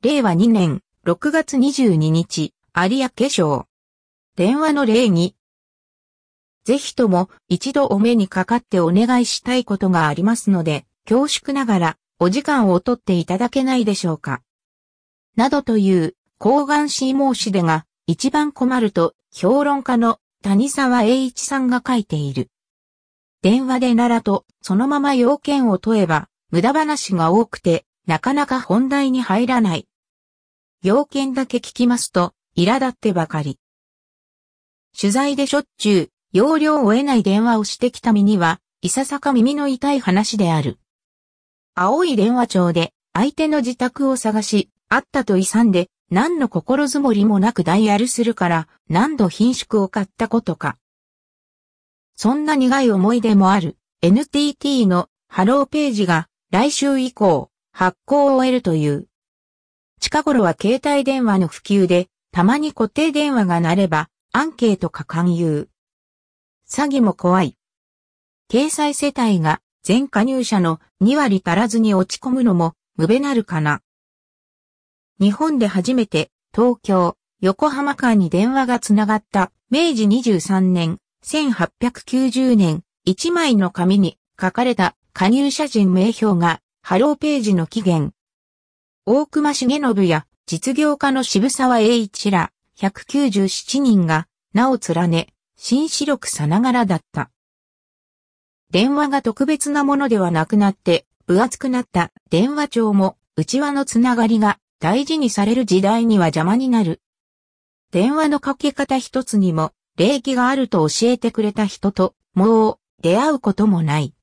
令和2年6月22日、有明賞。電話の礼儀。ぜひとも一度お目にかかってお願いしたいことがありますので、恐縮ながらお時間を取っていただけないでしょうか。などという厚願し申し出が一番困ると評論家の谷沢栄一さんが書いている。電話でならとそのまま要件を問えば無駄話が多くてなかなか本題に入らない。要件だけ聞きますと苛立ってばかり。取材でしょっちゅう要領を得ない電話をしてきた身にはいささか耳の痛い話である。青い電話帳で相手の自宅を探し、あったと勇んで何の心づもりもなくダイヤルするから何度品縮を買ったことか。そんな苦い思い出もある NTT のハローページが来週以降発行を終えるという。近頃は携帯電話の普及でたまに固定電話が鳴ればアンケートか勧誘。詐欺も怖い。掲載世帯が全加入者の2割足らずに落ち込むのも無べなるかな。日本で初めて東京、横浜間に電話がつながった明治23年、1890年、1枚の紙に書かれた加入者人名標がハローページの起源。大隈重信や実業家の渋沢栄一ら197人が名を連ね、紳士力さながらだった。電話が特別なものではなくなって分厚くなった電話帳も内輪のつながりが大事にされる時代には邪魔になる。電話のかけ方一つにも礼儀があると教えてくれた人ともう出会うこともない。